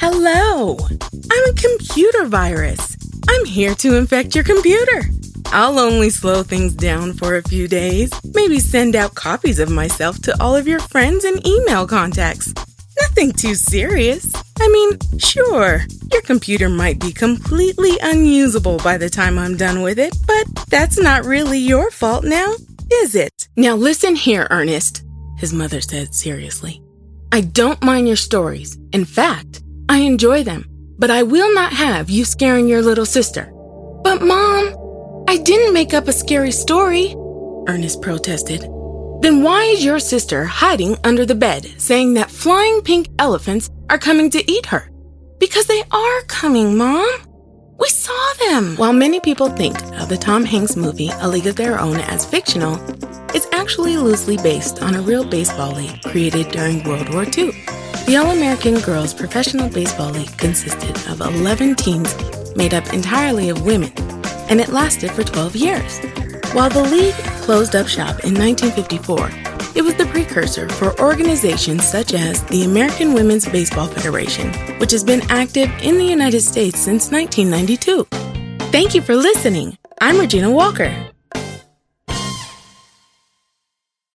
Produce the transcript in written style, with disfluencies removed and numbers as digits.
Hello, I'm a computer virus. I'm here to infect your computer. I'll only slow things down for a few days, maybe send out copies of myself to all of your friends and email contacts. Nothing too serious. I mean, sure, your computer might be completely unusable by the time I'm done with it, but that's not really your fault now, is it? Now listen here, Ernest, his mother said seriously. I don't mind your stories. In fact, I enjoy them, but I will not have you scaring your little sister. But Mom, I didn't make up a scary story, Ernest protested. Then why is your sister hiding under the bed, saying that flying pink elephants are coming to eat her? Because they are coming, Mom. We saw them. While many people think of the Tom Hanks movie A League of Their Own as fictional, it's actually loosely based on a real baseball league created during World War II. The All-American Girls Professional Baseball League consisted of 11 teams made up entirely of women, and it lasted for 12 years. While the league closed up shop in 1954, it was the precursor for organizations such as the American Women's Baseball Federation, which has been active in the United States since 1992. Thank you for listening. I'm Regina Walker.